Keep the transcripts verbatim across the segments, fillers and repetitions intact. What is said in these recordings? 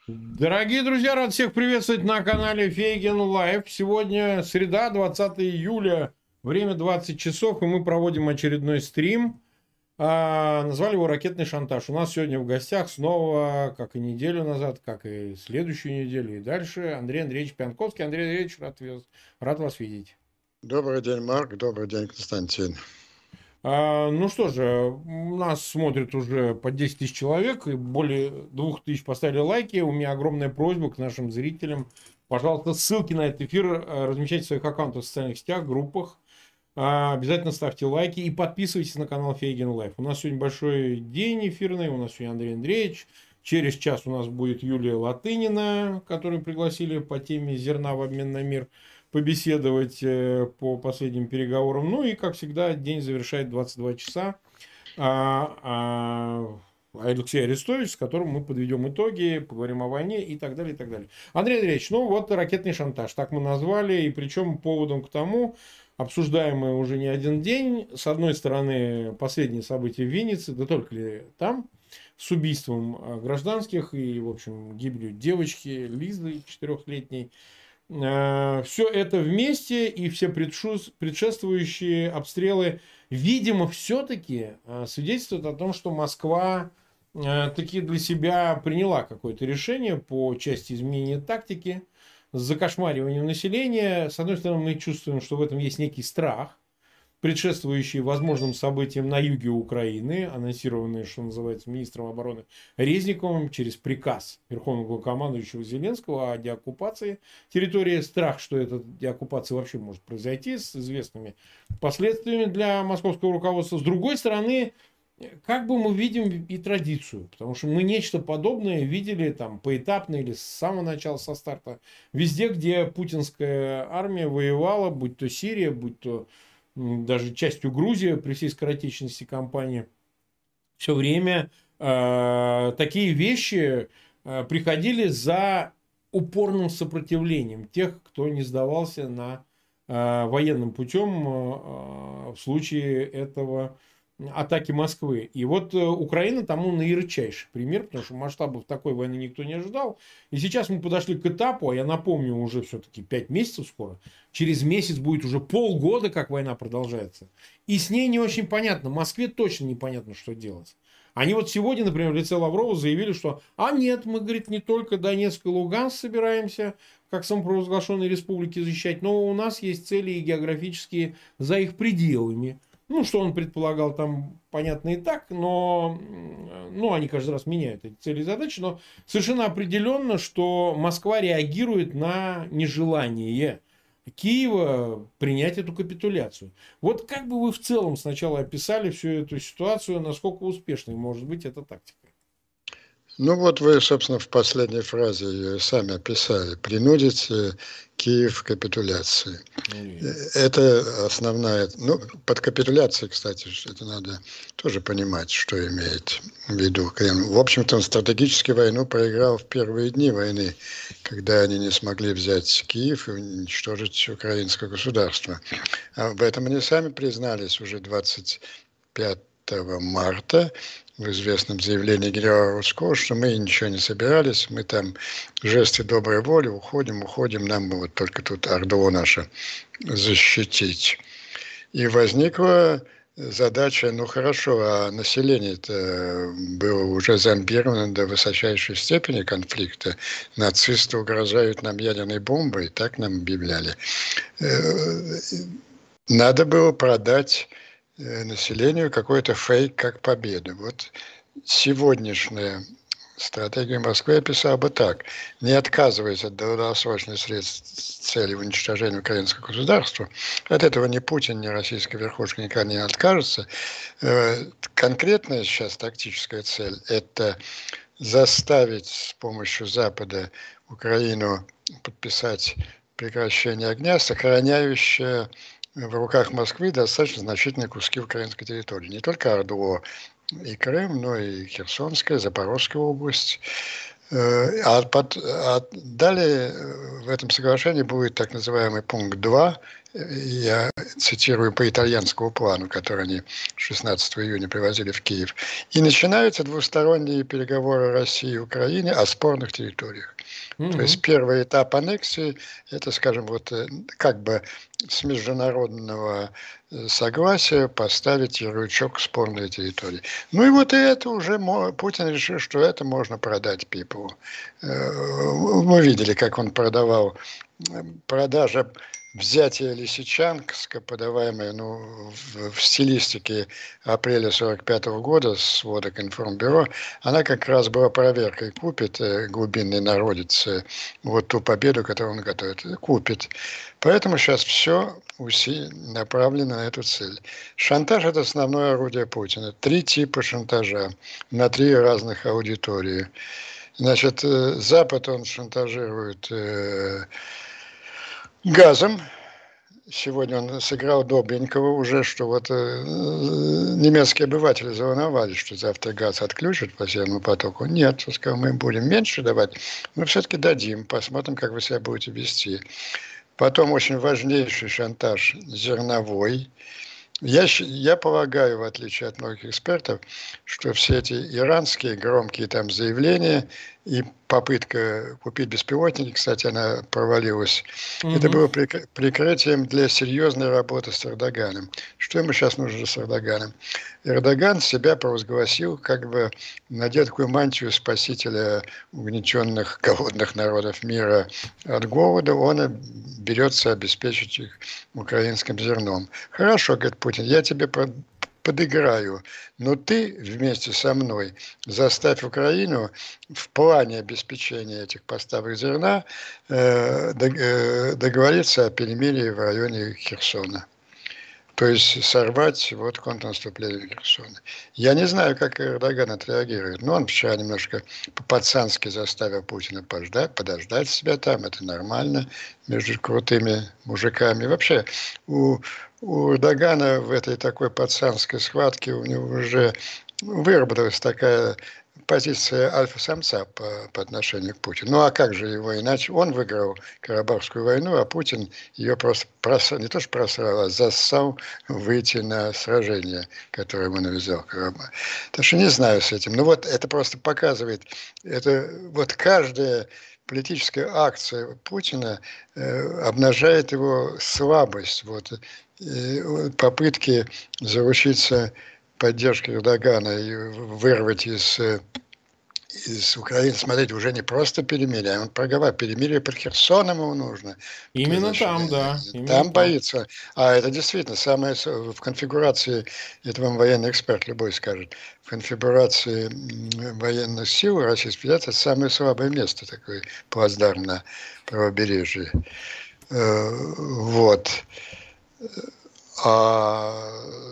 Дорогие друзья, рад всех приветствовать на канале Фейген Лайв. Сегодня среда, двадцатое июля, время двадцать часов, и мы проводим очередной стрим. А, назвали его «Ракетный шантаж». У нас сегодня в гостях снова, как и неделю назад, как и следующую неделю и дальше, Андрей Андреевич Пьянковский. Андрей Андреевич, рад, рад вас видеть. Добрый день, Марк. Добрый день, Константин. А, ну что же, нас смотрит уже по десять тысяч человек, и более двух тысяч поставили лайки. У меня огромная просьба к нашим зрителям. Пожалуйста, ссылки на этот эфир э, размещайте в своих аккаунтах в социальных сетях, группах. А, обязательно ставьте лайки и подписывайтесь на канал Фейген Лайф. У нас сегодня большой день эфирный, у нас сегодня Андрей Андреевич. Через час у нас будет Юлия Латынина, которую пригласили по теме «Зерна в обмен на мир» побеседовать по последним переговорам. Ну и, как всегда, день завершает двадцать два часа. А, а, Алексей Арестович, с которым мы подведем итоги, поговорим о войне и так далее, и так далее. Андрей Андреевич, ну вот ракетный шантаж, так мы назвали, и причем поводом к тому, обсуждаемый уже не один день, с одной стороны, последние события в Виннице, да только ли там, с убийством гражданских и, в общем, гибелью девочки Лизы четырехлетней. Все это вместе и все предшествующие обстрелы, видимо, все-таки свидетельствуют о том, что Москва таки для себя приняла какое-то решение по части изменения тактики с закошмариванием населения. С одной стороны, мы чувствуем, что в этом есть некий страх, предшествующие возможным событиям на юге Украины, анонсированные, что называется, министром обороны Резниковым через приказ Верховного главнокомандующего Зеленского о деоккупации территории. Страх, что эта деоккупация вообще может произойти с известными последствиями для московского руководства. С другой стороны, как бы мы видим и традицию, потому что мы нечто подобное видели там поэтапно или с самого начала, со старта, везде, где путинская армия воевала, будь то Сирия, будь то даже частью Грузии при всей скоротечности кампании, все время э, такие вещи э, приходили за упорным сопротивлением тех, кто не сдавался на э, военным путем э, в случае этого атаки Москвы. И вот Украина тому наирчайший пример, потому что масштабов такой войны никто не ожидал. И сейчас мы подошли к этапу, а я напомню, уже все-таки пять месяцев скоро, через месяц будет уже полгода, как война продолжается. И с ней не очень понятно, Москве точно непонятно, что делать. Они вот сегодня, например, в лице Лаврова заявили, что а нет, мы, говорит, не только Донецк и Луганск собираемся, как самопровозглашенные республики защищать, но у нас есть цели и географические за их пределами. Ну, что он предполагал, там понятно и так, но ну, они каждый раз меняют эти цели и задачи, но совершенно определенно, что Москва реагирует на нежелание Киева принять эту капитуляцию. Вот как бы вы в целом сначала описали всю эту ситуацию, насколько успешной может быть эта тактика? Ну вот вы, собственно, в последней фразе ее сами описали. Принудить Киев к капитуляции. Mm. Это основная... Ну, под капитуляцией, кстати, это надо тоже понимать, что имеет в виду Кремль. В общем-то, он стратегически войну проиграл в первые дни войны, когда они не смогли взять Киев и уничтожить украинское государство. А в этом они сами признались уже двадцать пятого марта в известном заявлении генерала Рудского, что мы ничего не собирались, мы там жесты доброй воли, уходим, уходим, нам вот только тут Орду наше защитить. И возникла задача, ну хорошо, а население-то было уже зомбировано до высочайшей степени конфликта. Нацисты угрожают нам ядерной бомбой, так нам объявляли. Надо было продать населению какой-то фейк как победу. Вот сегодняшняя стратегия Москвы описала бы так. Не отказываясь от долгосрочных средств с целью уничтожения украинского государства, от этого ни Путин, ни российская верхушка никогда не откажется. Конкретная сейчас тактическая цель – это заставить с помощью Запада Украину подписать прекращение огня, сохраняющее в руках Москвы достаточно значительные куски украинской территории. Не только Орду и Крым, но и Херсонская, Запорожская область. А, под, а далее в этом соглашении будет так называемый пункт два. я цитирую по итальянскому плану, который они шестнадцатого июня привозили в Киев. И начинаются двусторонние переговоры России и Украины о спорных территориях. То есть Мгм. первый этап аннексии, это, скажем, вот как бы с международного согласия поставить ярлычок спорной территории. Ну и вот это уже Путин решил, что это можно продать Пипову. Мы видели, как он продавал, продажа взятие Лисичанска, подаваемое ну, в, в стилистике апреля сорок пятого года с сводок Информбюро, она как раз была проверкой, купит э, глубинный народец э, вот ту победу, которую он готовит, купит. Поэтому сейчас все уси направлено на эту цель. Шантаж – это основное орудие Путина. Три типа шантажа на три разных аудитории. Значит, э, Запад он шантажирует э, газом. Сегодня он сыграл добренького уже, что вот э, немецкие обыватели заволновались, что завтра газ отключат по Северному потоку. Нет, сказал, мы будем меньше давать, но все-таки дадим, посмотрим, как вы себя будете вести. Потом очень важнейший шантаж зерновой. Я, я полагаю, в отличие от многих экспертов, что все эти иранские громкие там заявления и попытка купить беспилотники, кстати, она провалилась, это Мгм. было прикрытием для серьезной работы с Эрдоганом. Что ему сейчас нужно с Эрдоганом? Эрдоган себя провозгласил, как бы надел такую мантию спасителя угнетенных голодных народов мира от голода, он берется обеспечить их украинским зерном. Хорошо, говорит Путин, я тебе подыграю, но ты вместе со мной заставь Украину в плане обеспечения этих поставок зерна э, договориться о перемирии в районе Херсона. То есть сорвать вот контрнаступление Херсона. Я не знаю, как Эрдоган отреагирует, но он вчера немножко по-пацански заставил Путина подождать, подождать себя там, это нормально, между крутыми мужиками. Вообще у, у Эрдогана в этой такой пацанской схватке у него уже выработалась такая позиция альфа-самца по, по отношению к Путину. Ну а как же его иначе? Он выиграл Карабахскую войну, а Путин ее просто просрал, не то что просрал, а зассал выйти на сражение, которое ему навязал Карабах. Так что не знаю с этим. Ну вот это просто показывает, это вот каждая политическая акция Путина э, обнажает его слабость, вот, э, попытки заручиться поддержки Эрдогана и вырвать из, из Украины, смотрите, уже не просто перемирие, а он проговаривает, перемирие под Херсоном ему нужно. Именно Значит, там, да, именно там там. боится. А это действительно самое в конфигурации, это вам военный эксперт любой скажет, в конфигурации военных сил Российской Федерации это самое слабое место, такое плацдарм на правобережье. Вот. А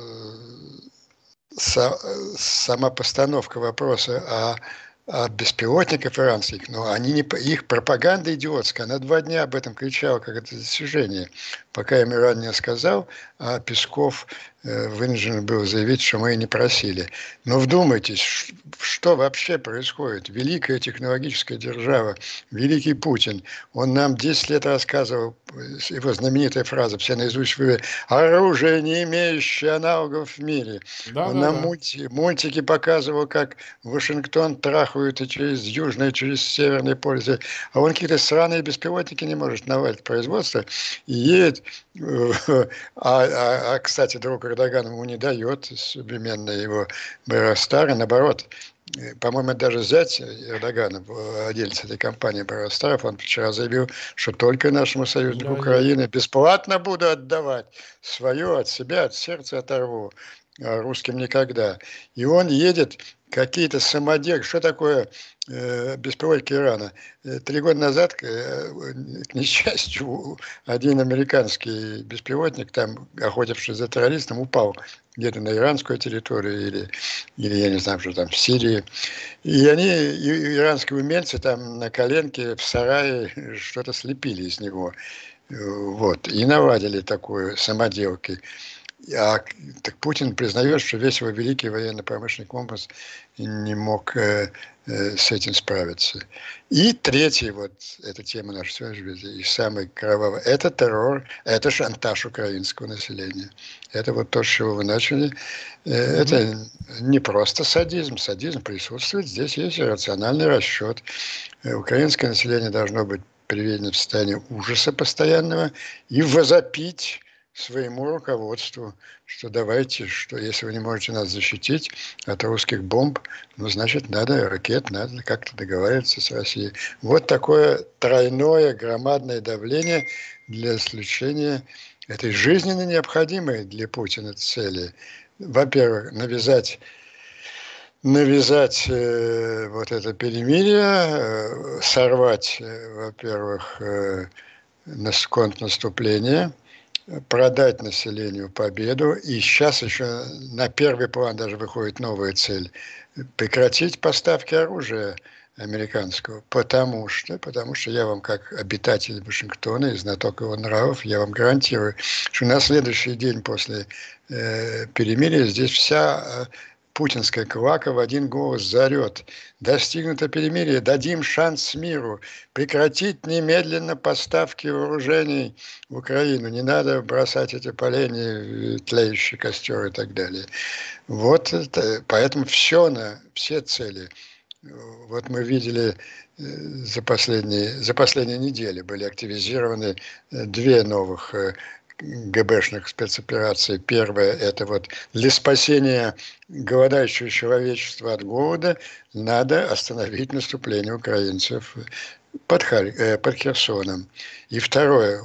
сама постановка вопроса о, о беспилотниках иранских, но они не, их пропаганда идиотская, она два дня об этом кричала, как это достижение, пока им Иран не сказал, а Песков э, вынужден был заявить, что мы и не просили. Но вдумайтесь, что вообще происходит? Великая технологическая держава, великий Путин, он нам десять лет рассказывал, его знаменитая фраза, все наизусть вывели, оружие, не имеющее аналогов в мире. Да, Он да, нам да. мульти, мультики показывал, как Вашингтон трахают и через южное, и через северное полюс. А он какие-то сраные беспилотники не может навалить производство. И едет. А, а, а, кстати, друг Эрдоган ему не дает современные его Байрактары. Наоборот, по-моему, даже зять Эрдогана, владелец этой компании Байрактаров, он вчера заявил, что только нашему союзнику Я, я... Украины бесплатно буду отдавать свое от себя, от сердца оторву. Русским никогда. И он едет, какие-то самодельные, что такое э, беспилотники Ирана? Три года назад, э, к несчастью, один американский беспилотник, там, охотившись за террористом, упал где-то на иранскую территорию или, или я не знаю, что там, в Сирии. И они, и, иранские умельцы там на коленке в сарае что-то слепили из него. Вот. И наладили такую самоделки. А так Путин признает, что весь его великий военно-промышленный комплекс не мог э, э, с этим справиться. И третий, вот эта тема нашей сегодняшней, и самый кровавый, это террор, это шантаж украинского населения. Это вот то, с чего вы начали. Э, Мгм. это не просто садизм, садизм присутствует, здесь есть рациональный расчет. Э, Украинское население должно быть приведено в состояние ужаса постоянного и возопить своему руководству, что давайте, что если вы не можете нас защитить от русских бомб, ну, значит, надо ракет, надо как-то договариваться с Россией. Вот такое тройное громадное давление для исключения этой жизненно необходимой для Путина цели. Во-первых, навязать навязать э, вот это перемирие, э, сорвать, э, во-первых, э, контрнаступление, продать населению победу. И сейчас еще на первый план даже выходит новая цель – прекратить поставки оружия американского, потому что, потому что я вам, как обитатель Вашингтона и знаток его нравов, я вам гарантирую, что на следующий день после э, перемирия здесь вся э, путинская клака в один голос заорет: достигнуто перемирие, дадим шанс миру, прекратить немедленно поставки вооружений в Украину, не надо бросать эти поленья, тлеющий костер и так далее. Вот это, поэтому все на все цели. Вот мы видели за последние, за последние недели были активизированы две новых ГБшных спецоперации. Первая – это вот для спасения голодающего человечества от голода надо остановить наступление украинцев под, Харь, под Херсоном. И второе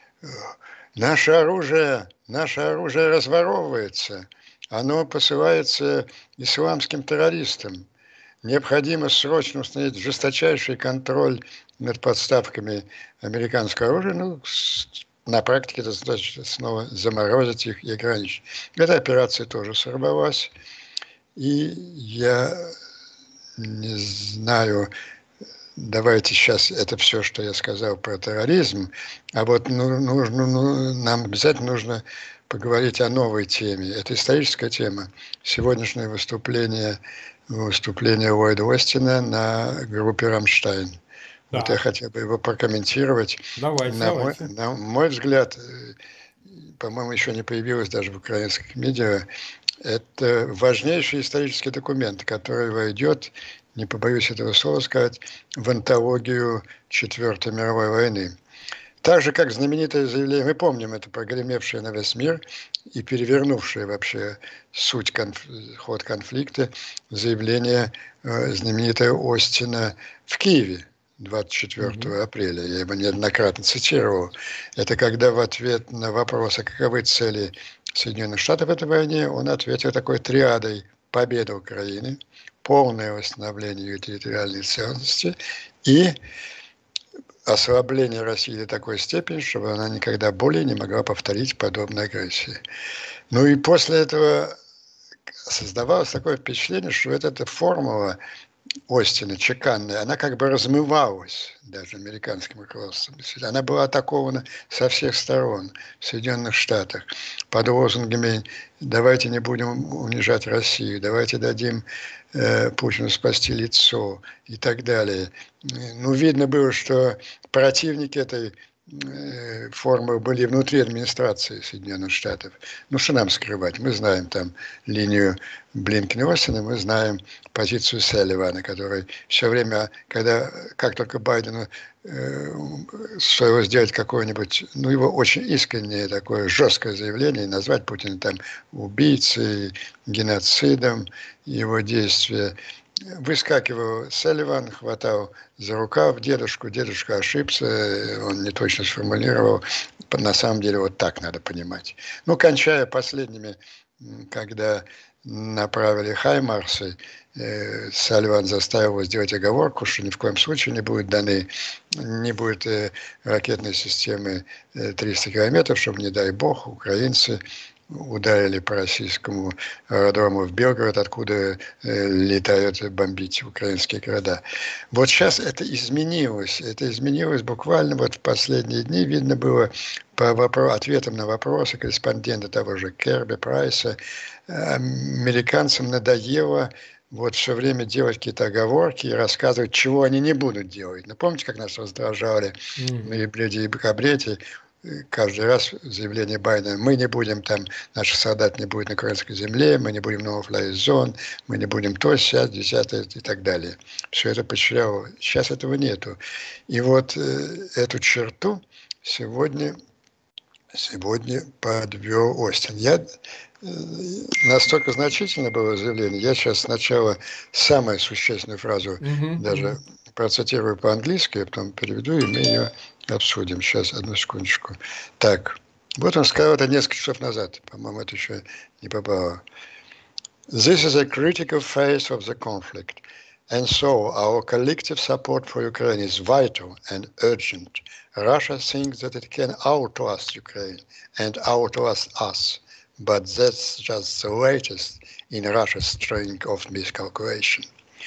– наше оружие, наше оружие разворовывается. Оно посылается исламским террористам. Необходимо срочно установить жесточайший контроль над подставками американского оружия. Ну, на практике это значит снова заморозить их и ограничить. Эта операция тоже сорвалась. И я не знаю, давайте сейчас это все, что я сказал про терроризм, а вот ну, нужно, ну, нам обязательно нужно поговорить о новой теме. Это историческая тема. Сегодняшнее выступление, выступление Ллойда Остина на группе «Рамштайн». Вот я Так, хотел бы его прокомментировать. давайте, На мой, давайте. на мой взгляд, по-моему, еще не появилось даже в украинских медиа, это важнейший исторический документ, который войдет, не побоюсь этого слова сказать, в антологию Четвертой мировой войны. Так же, как знаменитое заявление, мы помним это, прогремевшее на весь мир и перевернувшее вообще суть, конф, ход конфликта, заявление э, знаменитого Остина в Киеве двадцать четвёртого Мгм. апреля. Я его неоднократно цитировал. Это когда в ответ на вопрос, а каковы цели Соединенных Штатов в этой войне, он ответил такой триадой: победа Украины, полное восстановление ее территориальной целостности и ослабление России до такой степени, чтобы она никогда более не могла повторить подобной агрессии. Ну и после этого создавалось такое впечатление, что вот эта формула Остина, чеканная, она как бы размывалась даже американским руководством. Она была атакована со всех сторон в Соединенных Штатах под лозунгами «давайте не будем унижать Россию», «давайте дадим э, Путину спасти лицо» и так далее. Ну, видно было, что противники этой э, формы были внутри администрации Соединенных Штатов. Ну, что нам скрывать? Мы знаем там линию Блинкена и Остина, мы знаем позицию Салливана, который все время, когда, как только Байдену э, стоило сделать какое-нибудь, ну, его очень искреннее такое жесткое заявление, назвать Путина там убийцей, геноцидом, его действия, выскакивал Салливан, хватал за рукав дедушку, дедушка ошибся, он не точно сформулировал, на самом деле вот так надо понимать. Ну, кончая последними, когда направили хаймарсы, э, Салливан заставил его сделать оговорку, что ни в коем случае не будет даны, не будет э, ракетной системы э, триста километров, чтобы, не дай бог, украинцы ударили по российскому аэродрому в Белгород, откуда э, летают бомбить украинские города. Вот сейчас это изменилось. Это изменилось буквально вот в последние дни. Видно было по вопро- ответам на вопросы корреспондента того же Керби Прайса. Американцам надоело вот все время делать какие-то оговорки и рассказывать, чего они не будут делать. Ну, помните, как нас раздражали в ноябре и декабре эти каждый раз заявление Байдена: мы не будем там, наших солдат не будет на украинской земле, мы не будем no-fly zone, мы не будем то, сяд, десятое и так далее. Все это поощряло. Сейчас этого нету. И вот э, эту черту сегодня, сегодня подвел Остин. Я, э, настолько значительно было заявление, я сейчас сначала самую существенную фразу Угу, даже угу. процитирую по-английски, а потом переведу, и мы ее обсудим. Сейчас, одну секундочку. Так, вот он сказал это несколько часов назад. По-моему, это еще не попало. This is a critical phase of the conflict. And so our collective support for Ukraine is vital and urgent. Russia thinks that it can outlast Ukraine and outlast us. But that's just the latest in Russia's string of miscalculation.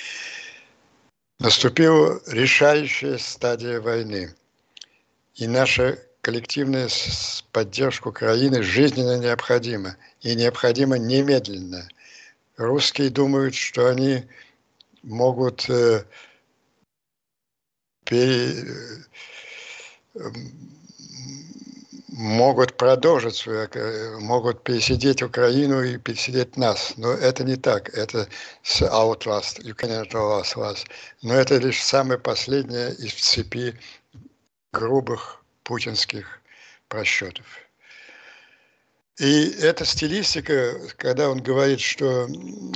Наступила решающая стадия войны. И наша коллективная поддержка Украины жизненно необходима. И необходима немедленно. Русские думают, что они могут э, пере, э, могут продолжить свою, могут пересидеть Украину и пересидеть нас. Но это не так. Это с outlast, you cannot outlast us. Но это лишь самое последнее из цепи грубых путинских просчетов. И эта стилистика, когда он говорит, что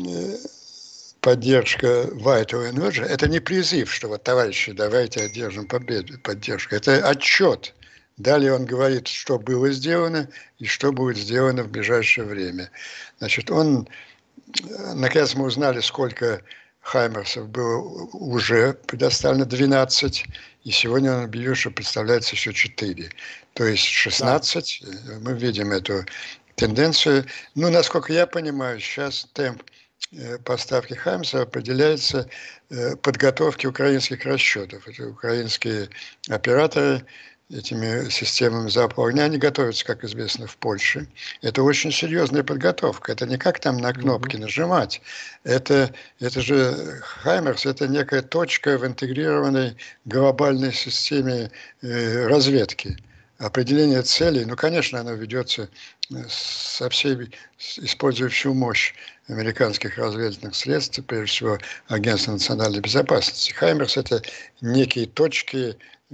поддержка vital and urgent, это не призыв, что вот, товарищи, давайте одержим победу, поддержку. Это отчет. Далее он говорит, что было сделано и что будет сделано в ближайшее время. Значит, он, наконец мы узнали, сколько хаймерсов было уже предоставлено, двенадцать, и сегодня он объявил, что представляется еще четыре. То есть шестнадцать, да. Мы видим эту тенденцию. Ну, насколько я понимаю, сейчас темп поставки хаймерсов определяется подготовкой украинских расчетов. Это украинские операторы этими системами залпового огня, они готовятся, как известно, в Польше. Это очень серьезная подготовка. Это не как там на кнопки mm-hmm. нажимать. Это, это же Хаймерс, это некая точка в интегрированной глобальной системе э, разведки. Определение целей, ну, конечно, оно ведется со всей, используя всю мощь американских разведывательных средств, прежде всего Агентства национальной безопасности. Хаймерс – это некие точки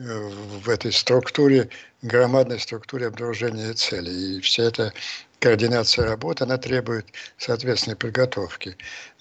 в этой структуре, громадной структуре обнаружения целей. И вся эта координация работы, она требует соответственной подготовки.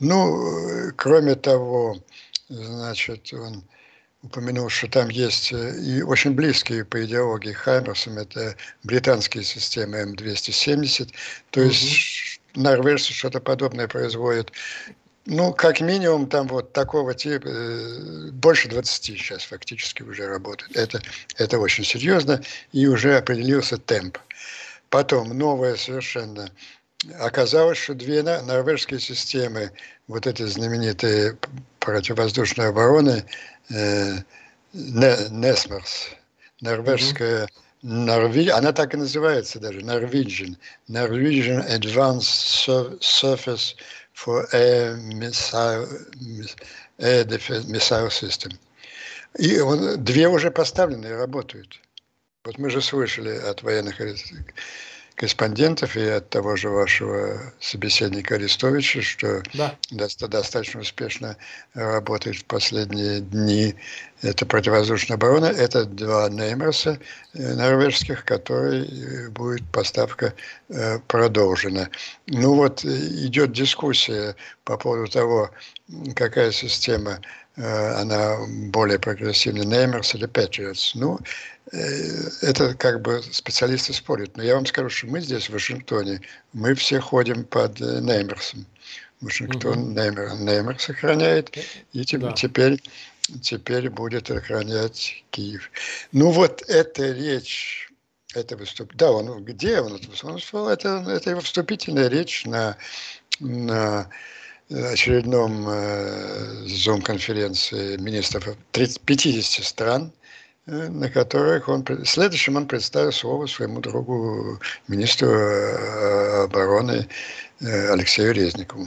Ну, кроме того, значит, он упомянул, что там есть и очень близкие по идеологии Хаймерсам, это британские системы эм двести семьдесят, то mm-hmm. есть норвежцы что-то подобное производят. Ну, как минимум, там вот такого типа, больше двадцати сейчас фактически уже работает. Это, это очень серьезно, и уже определился темп. Потом, новое совершенно. Оказалось, что две норвежские системы, вот эти знаменитые противовоздушной обороны, э, Несмерс, норвежская, mm-hmm. Норви... она так и называется даже, Norwegian, Norwegian Advanced Surface for Air Missile, Air Missile System. И он, две уже поставлены и работают. Вот мы же слышали от военных корреспондентов и от того же вашего собеседника Арестовича, что да. доста- достаточно успешно работает в последние дни. Это противовоздушная оборона. Это два Неймерса норвежских, которые будет поставка э, продолжена. Ну вот идет дискуссия по поводу того, какая система, э, она более прогрессивная, Неймерс или Патриотс. Ну, это как бы специалисты спорят. Но я вам скажу, что мы здесь, в Вашингтоне, мы все ходим под Неймерсом. Вашингтон угу. Неймер, Неймер сохраняет, и те, да. теперь, теперь будет охранять Киев. Ну вот эта речь это выступ... Да, он где он? Он выступал, это, это его вступительная речь на, на очередном э, Zoom-конференции министров тридцати пятидесяти стран, э, на которых он... Следующим он представил слово своему другу, министру э, обороны э, Алексею Резникову.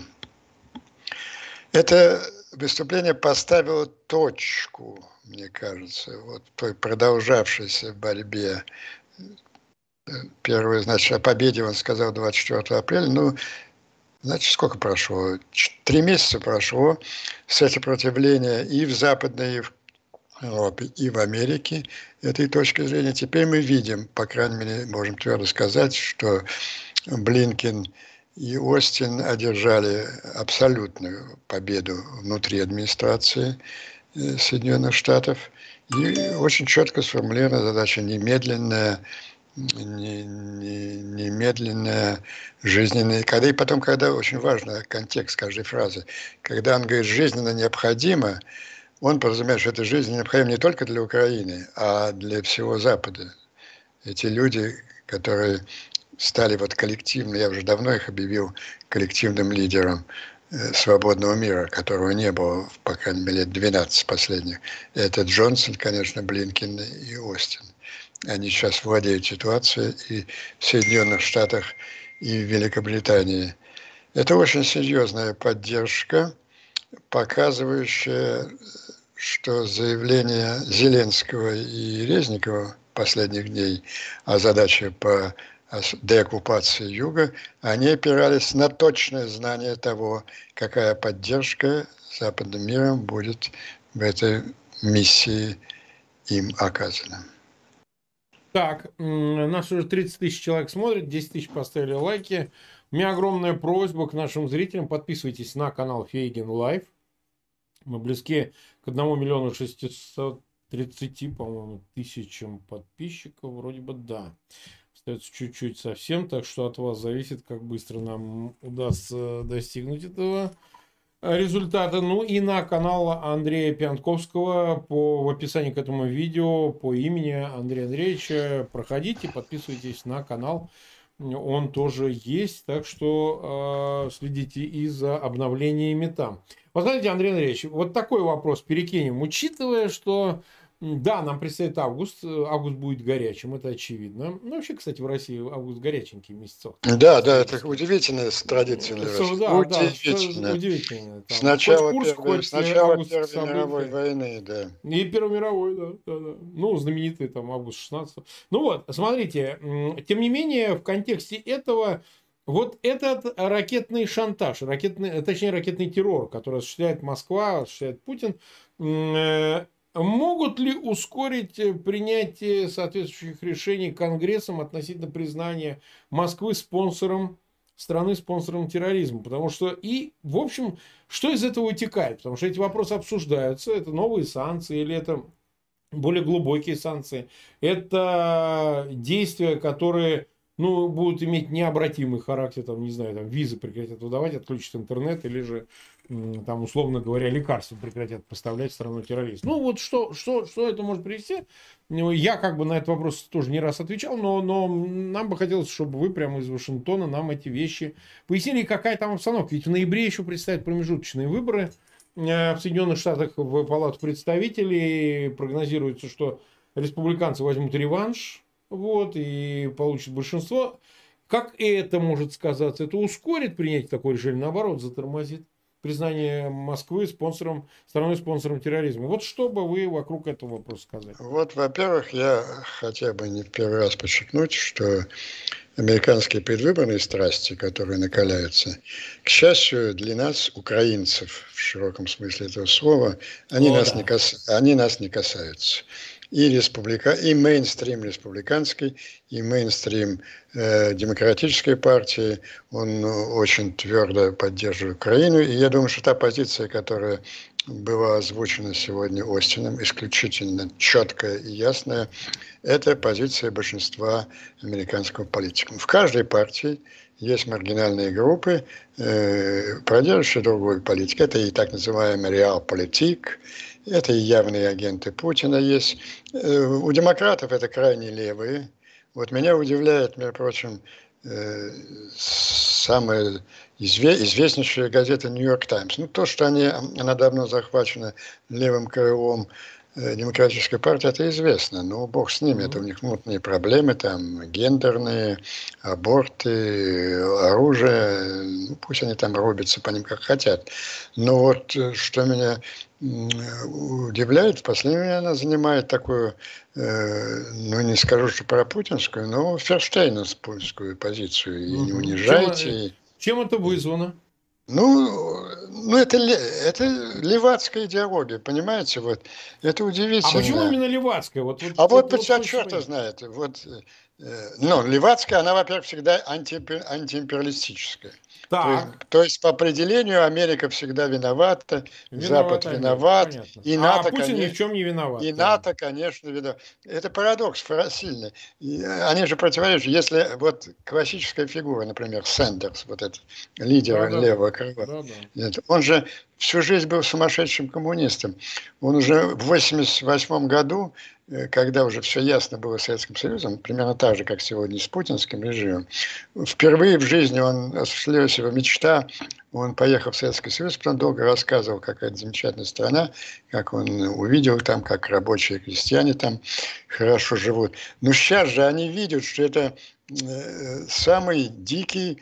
Это выступление поставило точку, мне кажется, вот в той продолжавшейся борьбе. Первый, значит, о победе он сказал двадцать четвёртого апреля. Ну, значит, сколько прошло? Три месяца прошло сопротивления и в Западной, и в Европе, и в Америке этой точки зрения. Теперь мы видим, по крайней мере, можем твердо сказать, что Блинкен и Остин одержали абсолютную победу внутри администрации Соединенных Штатов. И очень четко сформулирована задача немедленная, немедленная, жизненная. Когда, и потом, когда, очень важно контекст каждой фразы, когда он говорит «жизненно необходимо», он подразумевает, что это жизненно необходимо не только для Украины, а для всего Запада. Эти люди, которые стали вот коллективно, я уже давно их объявил коллективным лидером э, свободного мира, которого не было, по крайней мере, лет двенадцать последних. Это Джонсон, конечно, Блинкен и Остин. Они сейчас владеют ситуацией и в Соединенных Штатах, и в Великобритании. Это очень серьезная поддержка, показывающая, что заявления Зеленского и Резникова последних дней о задаче по деоккупации Юга, они опирались на точное знание того, какая поддержка западным миром будет в этой миссии им оказана. Так, нас уже тридцать тысяч человек смотрит, десять тысяч поставили лайки. У меня огромная просьба к нашим зрителям. Подписывайтесь на канал Фейгин Лайв. Мы близки к одному миллиону шестистам тридцати, по-моему, тысячам подписчиков. Вроде бы да. Остается чуть-чуть совсем, так что от вас зависит, как быстро нам удастся достигнуть этого результата. Ну и на канал Андрея Пьянковского по, в описании к этому видео по имени Андрея Андреевича проходите, подписывайтесь на канал. Он тоже есть, так что э, следите и за обновлениями там. Вот знаете, Андрей Андреевич, вот такой вопрос перекинем. Учитывая, что да, нам предстоит август. Август будет горячим, это очевидно. Ну, вообще, кстати, в России август горяченький месяц. Да, да, это удивительная традиция. Да, удивительно. Да, удивительно. Там, сначала хоть Курск, первой, хоть сначала август Первой события. мировой войны, да. И Первой мировой, да, да, да. Ну, знаменитый там август шестнадцатого. Ну вот, смотрите, тем не менее, в контексте этого вот этот ракетный шантаж, ракетный, точнее, ракетный террор, который осуществляет Москва, осуществляет Путин, могут ли ускорить принятие соответствующих решений Конгрессом относительно признания Москвы спонсором страны, спонсором терроризма? Потому что и, в общем, что из этого вытекает? Потому что эти вопросы обсуждаются. Это новые санкции или это более глубокие санкции? Это действия, которые ну, будут иметь необратимый характер, там, не знаю, там, визы прекратят выдавать, отключат интернет, или же, там, условно говоря, лекарства прекратят поставлять в страну террористов. Ну, вот что, что, что это может привести? Я как бы на этот вопрос тоже не раз отвечал, но, но нам бы хотелось, чтобы вы прямо из Вашингтона нам эти вещи пояснили, какая там обстановка. Ведь в ноябре еще предстоят промежуточные выборы в Соединенных Штатах в Палату представителей. Прогнозируется, что республиканцы возьмут реванш, вот, и получит большинство. Как это может сказаться? Это ускорит принятие такого решения, наоборот, затормозит признание Москвы спонсором, страной-спонсором терроризма. Вот что бы вы вокруг этого вопроса сказали? Вот, во-первых, я хотел бы не в первый раз подчеркнуть, что американские предвыборные страсти, которые накаляются, к счастью для нас, украинцев, в широком смысле этого слова, они, О, нас, да. не кас... они нас не касаются. И, республика... и мейнстрим республиканский, и мейнстрим э, демократической партии, он очень твердо поддерживает Украину. И я думаю, что та позиция, которая была озвучена сегодня Остином, исключительно четкая и ясная, это позиция большинства американского политиков. В каждой партии есть маргинальные группы, э, продерживающие другую политику. Это и так называемый реал-политик, это и явные агенты Путина есть. У демократов это крайне левые, Вот меня удивляет, между прочим, э, самая изве- известнейшая газета «Нью-Йорк Таймс». Ну, то, что они, она давно захвачена левым крылом э, Демократической партии, это известно. Но бог с ними, это у Мгм. них мутные проблемы, там гендерные, аборты, оружие. Ну, пусть они там рубятся по ним как хотят. Но вот э, что меня м, удивляет, в последнее время она занимает такую, э, ну не скажу, что пропутинскую, но ферштейновскую позицию. И не Мгм. Чем, унижайте. э, И, чем это и- вызвано? ну, ну это, ле- это левацкая идеология, понимаете? Вот. Это А почему удивительно. именно Левацкая? Вот, вот, А вот, вот, вот вот вся хочется черта понять. знает. Вот, э, ну, левацкая, она, во-первых, всегда антиимпе- антиимпериалистическая. То есть, Так, то есть, по определению, Америка всегда виновата, Запад виновата Америка, виноват, понятно. и А НАТО, Путин ни в конечно, чем не виноват, и да. НАТО, конечно, виноват. Это парадокс фра- сильный. И они же противоречат. Если вот классическая фигура, например, Сэндерс, вот этот Да, лидер да, да. левого крыла, Да, да. нет, он же всю жизнь был сумасшедшим коммунистом. Он уже в восемьдесят восьмом году, э, когда уже все ясно было с Советским Союзом, примерно так же, как сегодня с путинским режимом, впервые в жизни он осуществилась его мечта. Он поехал в Советский Союз, потом долго рассказывал, какая это замечательная страна, как он увидел там, как рабочие крестьяне там хорошо живут. Но сейчас же они видят, что это э, самый дикий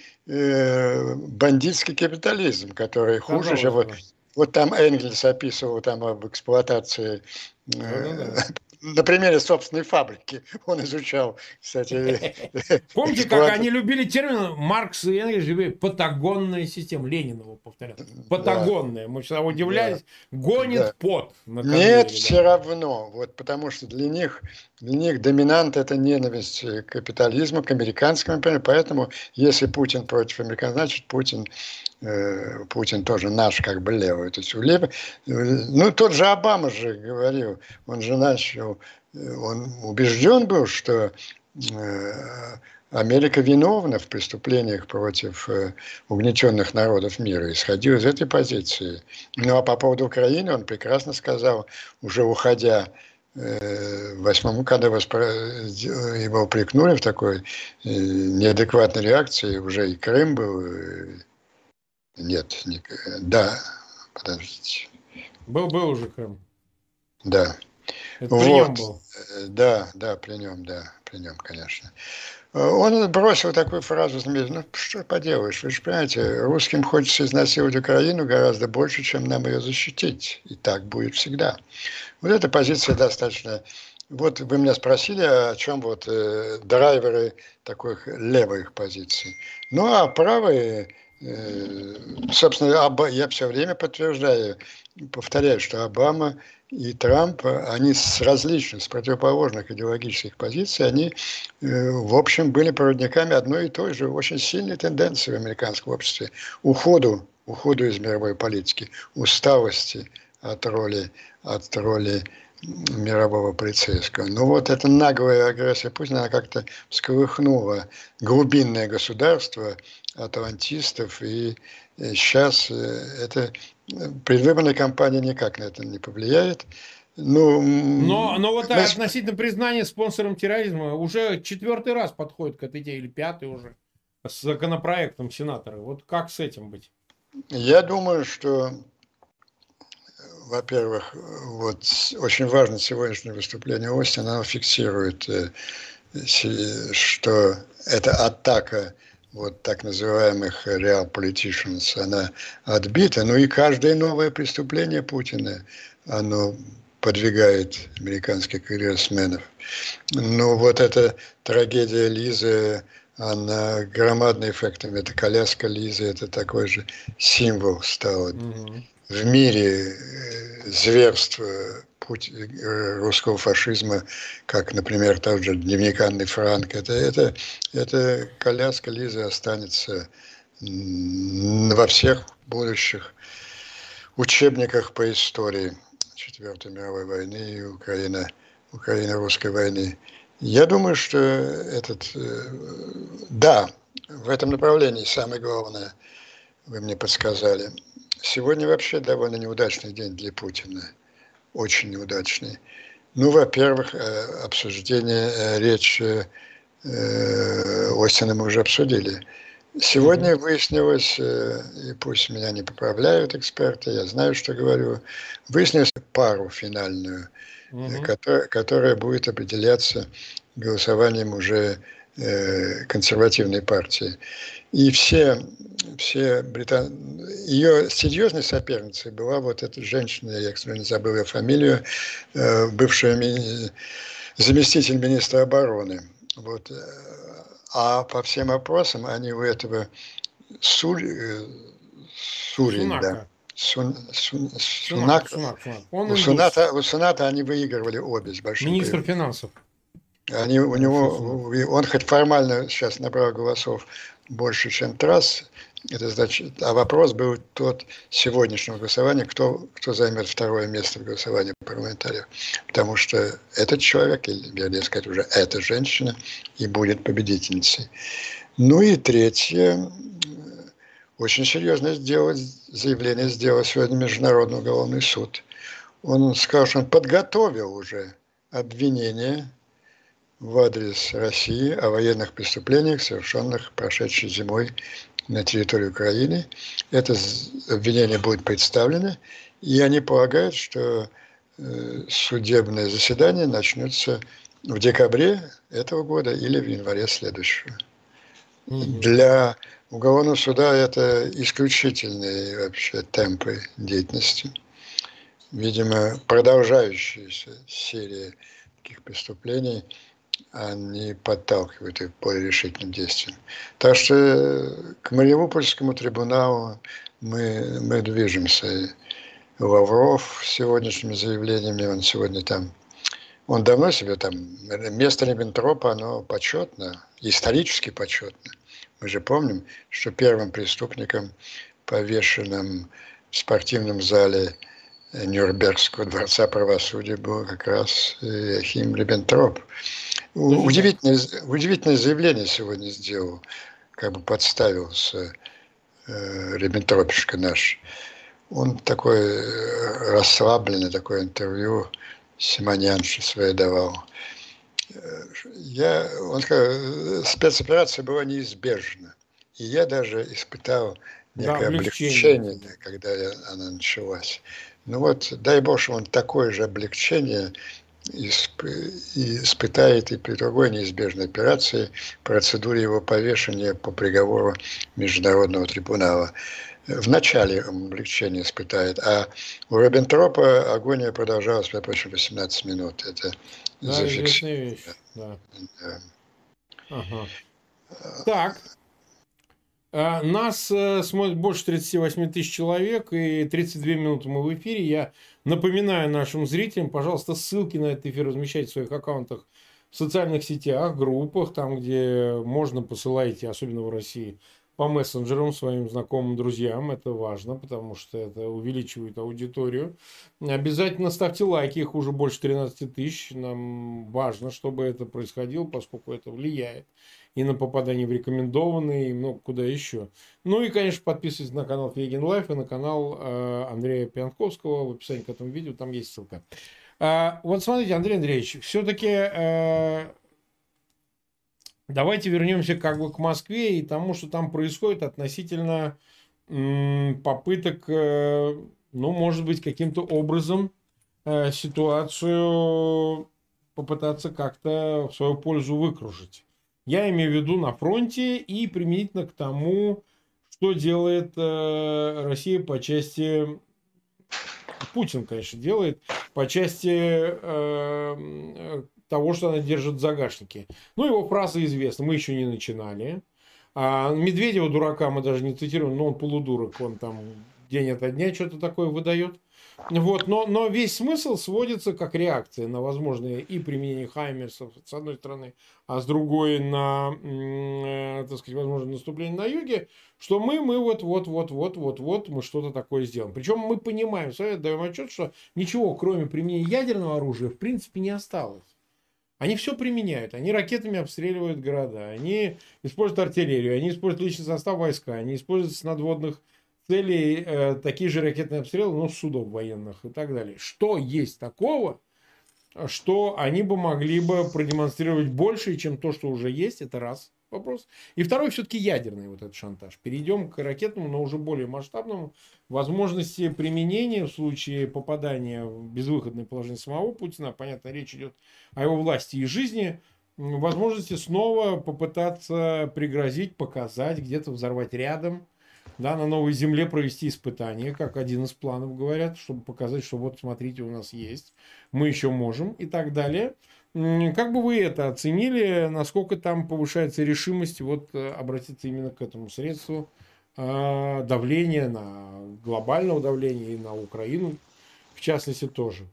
э, бандитский капитализм, который хуже, чем Казалось вот, бы. вот там Энгельс описывал там об эксплуатации Да, да, э, да. на примере собственной фабрики. Он изучал, кстати, Помните, как эксплуатацию. они любили термин Маркс и Энгельс, любили патагонная система. Ленин его повторял. Да, Патагонная. Мы всегда да, удивлялись. да. Гонит пот на Нет, конвейере, все да. равно, вот потому что для них, для них доминант это ненависть к капитализму, к американскому империи, поэтому если Путин против американцев, значит Путин, э, Путин тоже наш как бы левый. То есть у лев... ну тот же Обама же говорил, он же начал, э, он убежден был, что э, Америка виновна в преступлениях против э, угнетенных народов мира, исходил из этой позиции. Ну а по поводу Украины он прекрасно сказал, уже уходя э, в восьмом, когда воспро- его упрекнули в такой э, неадекватной реакции, уже и Крым был, э, нет, не, да, подождите, Был, был уже Крым. да, Это при нем вот, был. э, да, да, при нем, да, при нем, конечно. Он бросил такую фразу, ну что поделаешь, вы же понимаете, русским хочется изнасиловать Украину гораздо больше, чем нам ее защитить. И так будет всегда. Вот эта позиция достаточно... Вот вы меня спросили, о чем вот э, драйверы такой левой их позиции. Ну, а правые, э, собственно, Оба- я все время подтверждаю, повторяю, что Обама и Трамп, они с различных, с противоположных идеологических позиций, они, э, в общем, были проводниками одной и той же очень сильной тенденции в американском обществе. Уходу, уходу из мировой политики, усталости от роли, от роли мирового полицейского. Но вот эта наглая агрессия Путина, она как-то всколыхнула глубинное государство атлантистов, и сейчас это предвыборная кампания никак на это не повлияет. Ну, Но, но вот мы, относительно признания спонсором терроризма уже четвертый раз подходит к этой идее, или пятый уже, с законопроектом сенаторы. Вот как с этим быть? я думаю, что, во-первых, вот очень важно сегодняшнее выступление Остина, оно фиксирует, что это атака вот так называемых real politicians, она отбита, ну и каждое новое преступление Путина, оно подвигает американских конгрессменов. Ну вот эта трагедия Лизы, она громадным эффектом. Это коляска Лизы, это такой же символ стал Угу. в мире зверства путь русского фашизма, как, например, тот же дневник Анны Франк. Это, это, это коляска Лизы останется во всех будущих учебниках по истории Четвертой мировой войны и Украина, Украино-русской войны. Я думаю, что этот, да, в этом направлении самое главное, вы мне подсказали. Сегодня вообще довольно неудачный день для Путина. Очень неудачный. Ну, во-первых, обсуждение речи э, Остина мы уже обсудили. Сегодня mm-hmm. выяснилось, и пусть меня не поправляют эксперты, я знаю, что говорю, выяснилось пару финальную, mm-hmm. которая, которая будет определяться голосованием уже э, консервативной партии. И все, все британ... ее серьезной соперницей была вот эта женщина, я, к сожалению, забыл ее фамилию, э, бывшая ми... заместитель министра обороны. Вот. А по всем опросам они у этого Сур... Сурин, да. Сун... Сун... Сунак. Сунак, Сунак. Он у, Суната, у Суната они выигрывали обе с большим Министр финансов. Они, у него, он хоть формально сейчас набрал голосов больше, чем Трасс, это значит, а вопрос был тот сегодняшнего голосования, кто, кто займет второе место в голосовании парламентариев. Потому что этот человек, или, вернее сказать, уже эта женщина и будет победительницей. Ну и третье, очень серьезно сделать заявление сделал сегодня Международный уголовный суд. Он сказал, что он подготовил уже обвинение в адрес России о военных преступлениях, совершенных прошедшей зимой на территории Украины. Это обвинение будет представлено, и они полагают, что судебное заседание начнется в декабре этого года или в январе следующего. Mm-hmm. Для уголовного суда это исключительные вообще темпы деятельности. Видимо, продолжающаяся серия таких преступлений они подталкивают их к более решительным действиям. Так что к Мариупольскому трибуналу мы, мы движемся. Лавров с сегодняшними заявлениями, он сегодня там, он давно себе там, место Риббентропа, оно почетно, исторически почетно. Мы же помним, что первым преступником, повешенным в спортивном зале Нюрнбергского дворца правосудия, был как раз Иоахим Риббентроп. Удивительное, удивительное заявление сегодня сделал, как бы подставился э, Риббентропишка наш. Он такой расслабленный, такое интервью Симонянше свое давал. Я, он сказал, спецоперация была неизбежна. И я даже испытал некое да, облегчение, облегчение, когда она началась. Ну вот, дай Бог, что он такое же облегчение испытает и при другой неизбежной операции, процедуре его повешения по приговору Международного трибунала. В начале он облегчение испытает, а у Риббентропа агония продолжалась, между прочим, восемнадцать минут. Это да, зафиксировано. Да. Да. Ага. Так. Нас смотрит больше тридцати восьми тысяч человек, и тридцать две минуты мы в эфире. Я напоминаю нашим зрителям, пожалуйста, ссылки на этот эфир размещайте в своих аккаунтах в социальных сетях, группах, там, где можно, посылайте, особенно в России, по мессенджерам своим знакомым, друзьям. Это важно, потому что это увеличивает аудиторию. Обязательно ставьте лайки, их уже больше тринадцати тысяч. Нам важно, чтобы это происходило, поскольку это влияет и на попадание в рекомендованные, и много куда еще. Ну и, конечно, подписывайтесь на канал Фейгин Лайф и на канал э, Андрея Пьянковского. В описании к этому видео там есть ссылка. А, вот смотрите, Андрей Андреевич, все-таки э, давайте вернемся как бы к Москве и тому, что там происходит относительно м, попыток, э, ну, может быть, каким-то образом э, ситуацию попытаться как-то в свою пользу выкружить. Я имею в виду на фронте и применительно к тому, что делает э, Россия по части... Путин, конечно, делает по части э, того, что она держит в загашнике. Ну, его фраза известна. Мы еще не начинали. А Медведева, дурака, мы даже не цитируем, но он полудурок. Он там день ото дня что-то такое выдает. Вот, но, но весь смысл сводится как реакция на возможное и применение хаймерсов с одной стороны, а с другой на, э, так сказать, возможное наступление на юге, что мы, мы вот, вот, вот, вот, вот, вот, мы что-то такое сделаем. Причем мы понимаем, совет даем отчет, что ничего, кроме применения ядерного оружия, в принципе, не осталось. Они все применяют. Они ракетами обстреливают города, они используют артиллерию, они используют личный состав войска, они используют с надводных целей э, такие же ракетные обстрелы, ну, судов военных и так далее. Что есть такого, что они бы могли бы продемонстрировать больше, чем то, что уже есть. Это раз вопрос. И второй все-таки ядерный вот этот шантаж. Перейдем к ракетному, но уже более масштабному. Возможности применения в случае попадания в безвыходное положение самого Путина. Понятно, речь идет о его власти и жизни. Возможности снова попытаться пригрозить, показать, где-то взорвать рядом. Да, на новой земле провести испытания, как один из планов говорят, чтобы показать, что вот смотрите, у нас есть, мы еще можем и так далее. Как бы вы это оценили, насколько там повышается решимость вот обратиться именно к этому средству давления, на глобального давления и на Украину, в частности, тоже?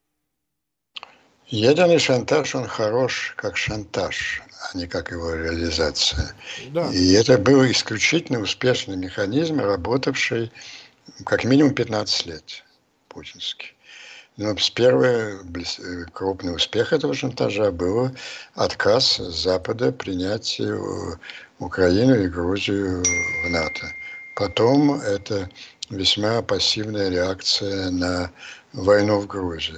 Ядерный шантаж, он хорош как шантаж, а не как его реализация. Да. И это был исключительно успешный механизм, работавший как минимум пятнадцать лет, путинский. Но первый крупный успех этого шантажа был отказ Запада принять Украину и Грузию в НАТО. Потом это весьма пассивная реакция на войну в Грузии.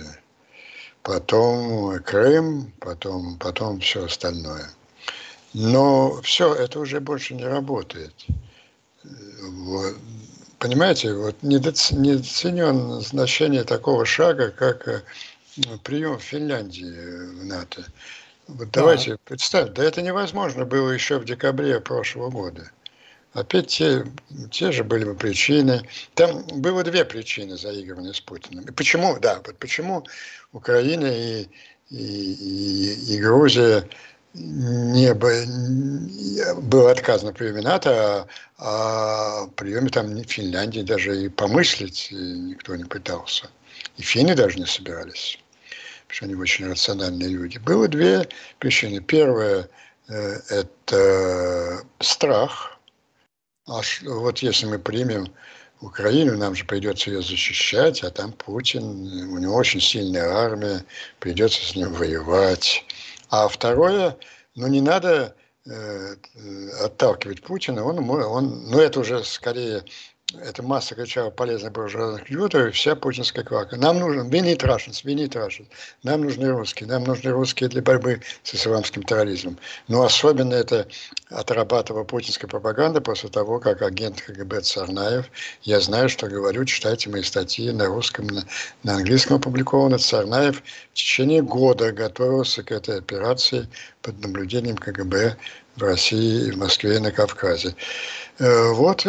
Потом Крым, потом, потом все остальное. Но все, это уже больше не работает. Вот. Понимаете, вот недооценено значение такого шага, как прием Финляндии в НАТО. Вот давайте да. представьте, да это невозможно было еще в декабре прошлого года. Опять те, те же были бы причины. Там было две причины заигрывания с Путиным. И почему, да, вот почему Украина и, и, и, и Грузия не было отказано в приеме НАТО, а, а о приеме там Финляндии даже и помыслить никто не пытался. И финны даже не собирались, потому что они очень рациональные люди. Было две причины. Первая э, – это страх. А вот если мы примем Украину, нам же придется ее защищать, а там Путин, у него очень сильная армия, придется с ним воевать. А второе, ну не надо э, отталкивать Путина, он, он, ну это уже скорее, это масса кричала полезных буржуазных людей, вся путинская квака. Нам нужен, we need Russians, we need Russians. Нам нужны русские, нам нужны русские для борьбы с исламским терроризмом. Но особенно это отрабатывала путинская пропаганда после того, как агент КГБ Царнаев, я знаю, что говорю, читайте мои статьи на русском, на, на английском опубликованы, Царнаев в течение года готовился к этой операции под наблюдением КГБ в России, в Москве и на Кавказе. Вот,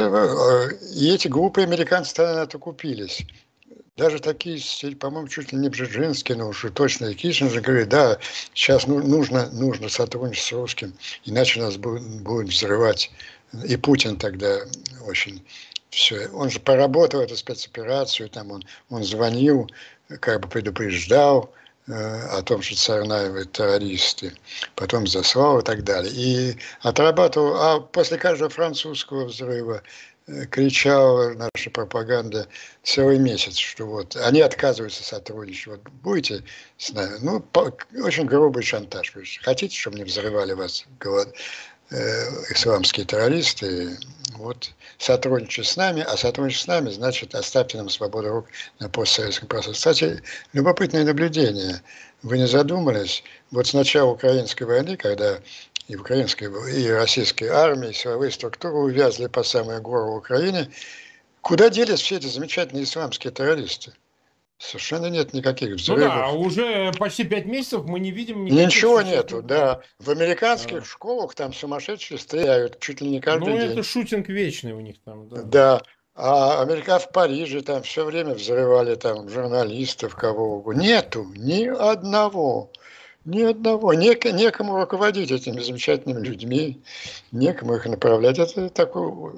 и эти глупые американцы тогда на это купились. Даже такие, по-моему, чуть ли не Бжезинский, но уж точно и Киссинджер говорит, да, сейчас нужно, нужно сотрудничать с русским, иначе нас будет, будет взрывать. И Путин тогда очень все. Он же поработал эту спецоперацию, там он, он звонил, как бы предупреждал о том, что Царнаевы террористы, потом заслал и так далее. И отрабатывал, а после каждого французского взрыва кричала наша пропаганда целый месяц, что вот они отказываются сотрудничать, вот будете с нами. Ну, по, очень грубый шантаж. Хотите, чтобы не взрывали вас голод, э, исламские террористы, вот сотрудничать с нами, а сотрудничать с нами значит оставьте нам свободу рук на постсоветском пространстве. Кстати, любопытное наблюдение. Вы не задумались? Вот с начала украинской войны, когда и украинской, и российской армии, силовые структуры увязли по самое горло Украины, куда делись все эти замечательные исламские террористы? Совершенно нет никаких взрывов. Ну да, уже почти пять месяцев мы не видим никаких... Ничего нету, да. В американских а. школах там сумасшедшие стреляют чуть ли не каждый ну, день. Ну, это шутинг вечный у них там, да. Да. А Америка в Париже там все время взрывали там журналистов, кого угодно. Нету ни одного. Ни одного. Нек, некому руководить этими замечательными людьми. Некому их направлять. Это такой...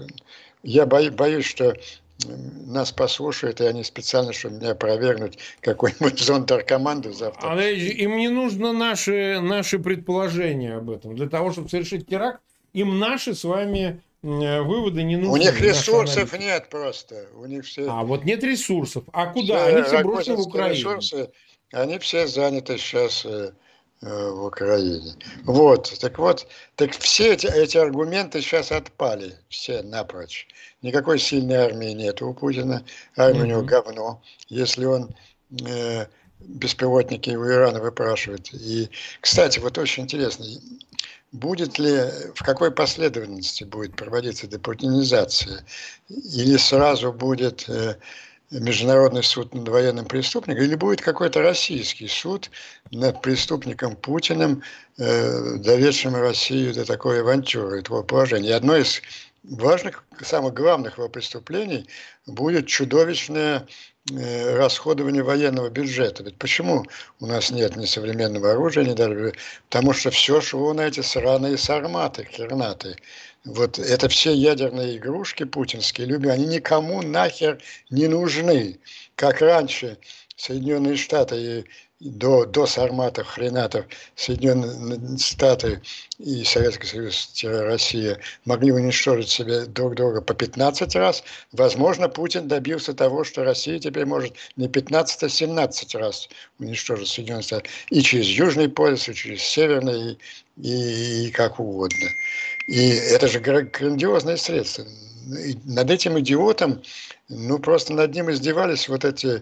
Я боюсь, боюсь, что нас послушают, и они специально, чтобы меня опровергнуть, какой-нибудь зондеркоманду завтра. А им не нужно наши, наши предположения об этом. Для того, чтобы совершить теракт, им наши с вами выводы не нужны. У них ресурсов нет просто. У них все... А вот нет ресурсов. А куда? Все, они все брошены в Украину. Ресурсы, они все заняты сейчас э, э, в Украине. Вот. Так вот, так все эти, эти аргументы сейчас отпали. Все напрочь. Никакой сильной армии нет у Путина. Армия у него говно. Если он э, беспилотники у Ирана выпрашивают. И, кстати, вот очень интересно, будет ли, в какой последовательности будет проводиться депутинизация? Или сразу будет международный суд над военным преступником, или будет какой-то российский суд над преступником Путиным, э, доведшим Россию до такой авантюры, этого положения. И одно из важных, самых главных его преступлений будет чудовищное э, расходование военного бюджета. Ведь почему у нас нет ни современного оружия, ни даже... Потому что все шло на эти сраные сарматы, кернаты. Вот это все ядерные игрушки путинские, любые, они никому нахер не нужны. Как раньше Соединенные Штаты и до, до сарматов, хренатов, Соединенные Штаты и Советский Союз-Россия могли уничтожить себе друг друга по пятнадцать раз. Возможно, Путин добился того, что Россия теперь может не пятнадцать, а семнадцать раз уничтожить Соединенные Штаты. И через Южный полюс, и через Северный, и, и, и как угодно. И это же грандиозное средство. И над этим идиотом, ну просто над ним издевались вот эти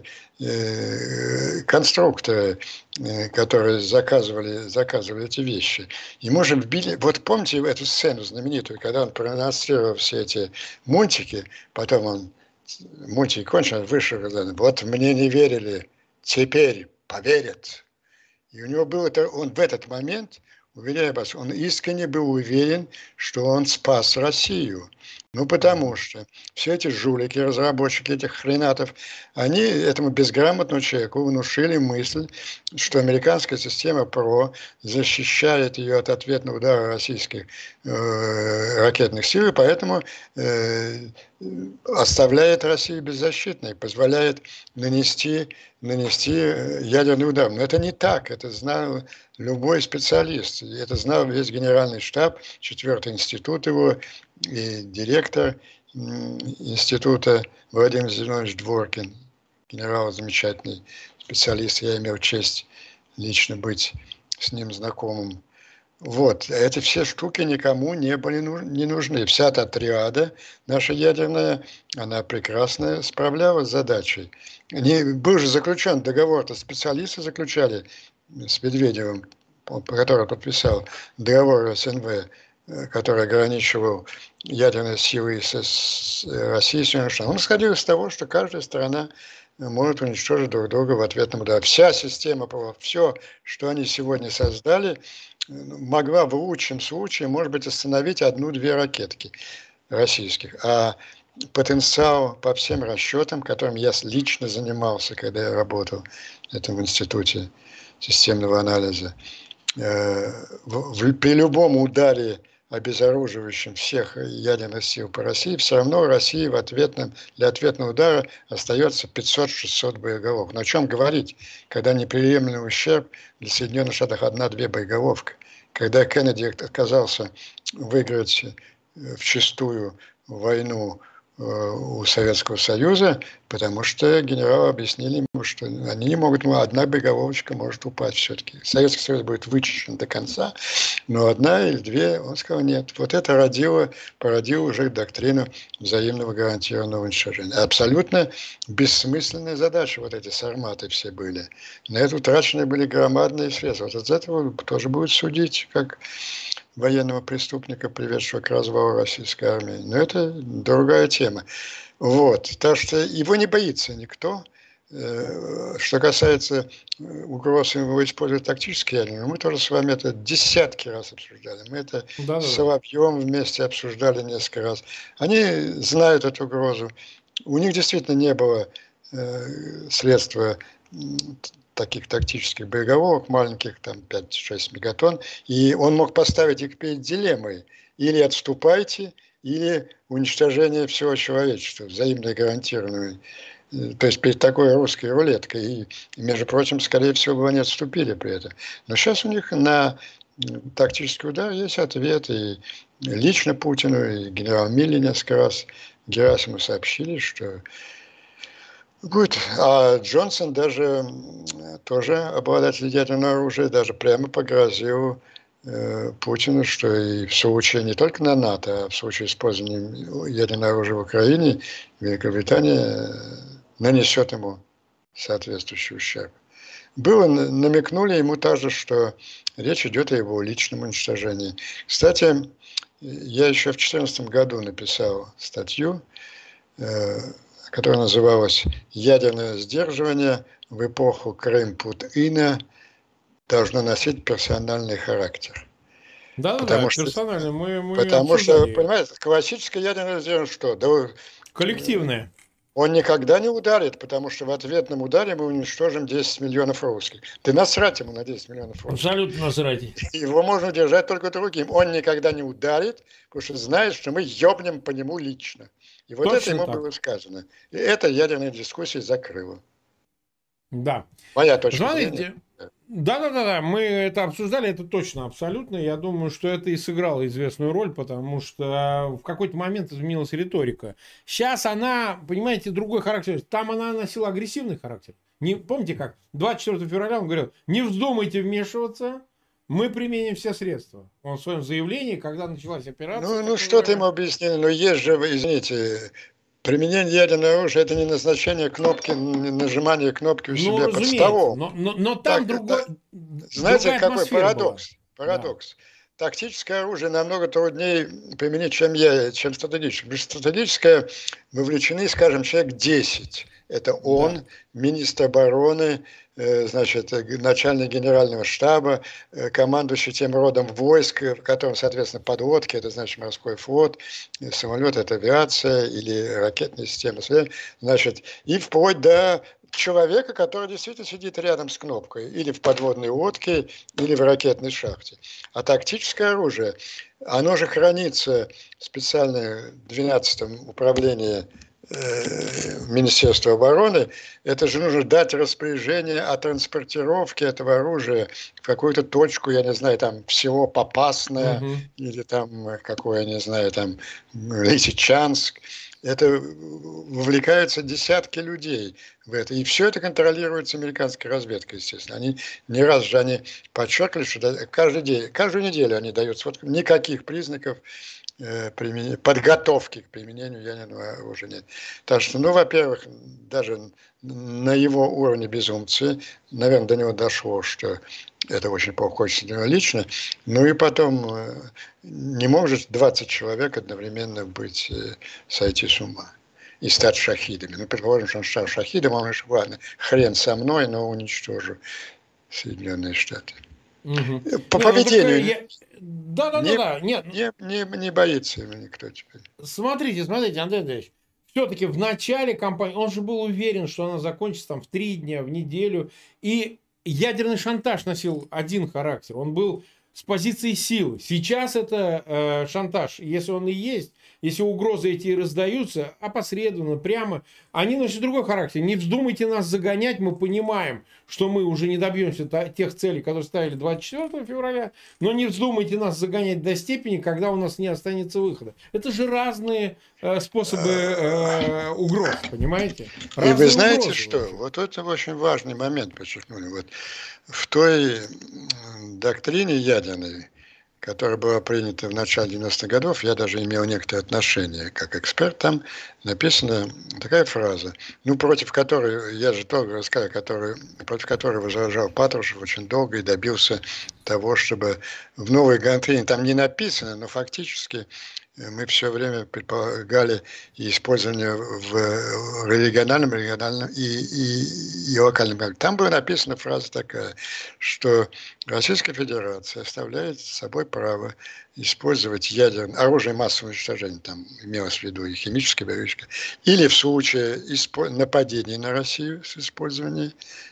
э, конструкторы, э, которые заказывали, заказывали эти вещи. Ему же вбили, вот помните эту сцену знаменитую, когда он продемонстрировал все эти мультики, потом он, мультики кончил, вышел, вот мне не верили, теперь поверят. И у него был это, он в этот момент, уверяю вас, он искренне был уверен, что он спас Россию. Ну, потому что все эти жулики, разработчики этих хренатов, они этому безграмотному человеку внушили мысль, что американская система ПРО защищает ее от ответного удара российских э, ракетных сил, и поэтому э, оставляет Россию беззащитной, позволяет нанести, нанести ядерный удар. Но это не так, это знал любой специалист, это знал весь генеральный штаб, четвертый институт его, и директор института Владимир Зинович Дворкин, генерал замечательный специалист, я имел честь лично быть с ним знакомым. Вот, эти все штуки никому не были не нужны. Вся та триада наша ядерная, она прекрасно справлялась с задачей. Не, был же заключен договор-то, специалисты заключали с Медведевым, который подписал договор СНВ, который ограничивал ядерные силы с Россией и Соединенных Штатов. Он исходил из того, что каждая страна может уничтожить друг друга в ответном ударе. Вся система, все, что они сегодня создали, могла в лучшем случае, может быть, остановить одну-две ракетки российских. А потенциал по всем расчетам, которым я лично занимался, когда я работал в этом институте системного анализа, при любом ударе, обезоруживающим всех ядерных сил по России, все равно России в ответном, для ответного удара остается пятьсот-шестьсот боеголовок. Но о чем говорить, когда неприемлемый ущерб для Соединенных Штатов одна-две боеголовки. Когда Кеннеди отказался выиграть вчистую войну у Советского Союза, потому что генералы объяснили ему, что они не могут, ну, одна боеголовочка может упасть все-таки. Советский Союз будет вычищен до конца, но одна или две, он сказал, нет. Вот это родило, породило уже доктрину взаимного гарантированного уничтожения. Абсолютно бессмысленная задача, вот эти сарматы все были. На это утрачены были громадные средства. Вот от этого тоже будет судить, как военного преступника, приведшего к развалу российской армии. Но это другая тема. Вот. Так что его не боится никто. Что касается угроз его использовать тактические ядерные, мы тоже с вами это десятки раз обсуждали. Мы это да, с Соловьем вместе обсуждали несколько раз. Они знают эту угрозу. У них действительно не было э, средства таких тактических боеголовок, маленьких, там пять-шесть мегатонн, и он мог поставить их перед дилеммой. Или отступайте, или уничтожение всего человечества, взаимно гарантированное. То есть перед такой русской рулеткой. И, между прочим, скорее всего, бы они отступили при этом. Но сейчас у них на тактический удар есть ответ. И лично Путину, и генерал Милли несколько раз Герасиму сообщили, что будет. А Джонсон даже тоже обладатель ядерного оружия, даже прямо погрозил э, Путину, что и в случае не только на НАТО, а в случае использования ядерного оружия в Украине, Великобритания нанесет ему соответствующий ущерб. было, намекнули ему также, что речь идет о его личном уничтожении. Кстати, я еще в две тысячи четырнадцатом году написал статью, которая называлась «Ядерное сдерживание в эпоху Крым-Пут-Ина должно носить персональный характер». Да-да-да, Потому что, персонально, мы, мы потому что, обсуждали. понимаете, классическое ядерное сдерживание что? Да, Коллективное. он никогда не ударит, потому что в ответном ударе мы уничтожим десять миллионов русских. Ты насрать ему на десять миллионов русских. Абсолютно насрать. Его можно удержать только другим. Он никогда не ударит, потому что знает, что мы ёбнем по нему лично. И вот Точно это ему так. было сказано. И это ядерная дискуссия закрыла. Да. Моя точка Смотрите, зрения. да-да-да, мы это обсуждали, это точно, абсолютно. Я думаю, что это и сыграло известную роль, потому что в какой-то момент изменилась риторика. Сейчас она, понимаете, другой характер. Там она носила агрессивный характер. Не, помните как? двадцать четвёртого февраля он говорил, не вздумайте вмешиваться, мы применим все средства. Он в своем заявлении, когда началась операция... Ну, ну что-то ему объяснили, но есть же, извините, применение ядерного оружия — это не назначение кнопки, не нажимание кнопки у Ну, себя под разумеется, столом. но, но, но Так, там другой, так, знаете, другая какой атмосфера парадокс? была. Парадокс. Да. Тактическое оружие намного труднее применить, чем я, чем стратегическое. Потому что стратегическое вовлечены, скажем, человек десять. Это он, да. Министр обороны, значит, начальник генерального штаба, командующий тем родом войск, в котором, соответственно, подводки, это значит морской флот, самолет — это авиация или ракетные системы, значит, и вплоть до человека, который действительно сидит рядом с кнопкой, или в подводной лодке, или в ракетной шахте. А тактическое оружие, оно же хранится в специальном двенадцатом управлении Министерства обороны. Это же нужно дать распоряжение о транспортировке этого оружия в какую-то точку, я не знаю, там село Попасное, угу. или там какое, я не знаю, там Лисичанск. Это вовлекаются десятки людей в это. И все это контролируется американской разведкой, естественно. Они не раз же они подчеркивали, что каждый день, каждую неделю они дают сводку, никаких признаков подготовки к применению ядерного оружия нет. Так что, ну, во-первых, даже на его уровне безумцы, наверное, до него дошло, что это очень плохо, хочется для него лично. Ну и потом, не может двадцать человек одновременно быть, сойти с ума и стать шахидами. Ну, предположим, что он стал шахидом, он говорит, ладно, хрен со мной, но уничтожу Соединенные Штаты. Угу. По не, поведению... Ну, я... Да, да, не, да, да. Нет. Не, не, не боится его никто теперь. Смотрите, смотрите, Андрей Андреевич. Все-таки в начале кампании он же был уверен, что она закончится там в три дня, в неделю. И ядерный шантаж носил один характер. Он был с позиции силы. Сейчас это э, шантаж. Если он и есть, если угрозы эти и раздаются, опосредованно, прямо, они носят другой характер. Не вздумайте нас загонять, мы понимаем, что мы уже не добьемся тех целей, которые ставили двадцать четвёртого февраля, но не вздумайте нас загонять до степени, когда у нас не останется выхода. Это же разные э, способы э, угроз, понимаете? Разные и вы знаете угрозы, что? Вообще. Вот это очень важный момент, подчеркнули. Вот в той доктрине ядерной, которая была принята в начале девяностых годов, я даже имел некоторое отношение как эксперт, там написана такая фраза, ну, против которой, я же тоже рассказал, который, против которой возражал Патрушев очень долго и добился того, чтобы в новой доктрине, там не написано, но фактически мы все время предполагали использование в региональном, региональном и, и, и локальном. Там была написана фраза такая, что Российская Федерация оставляет с собой право использовать ядерное оружие массового уничтожения, там имелось в виду и химическое, биологическое, или в случае нападения на Россию с использованием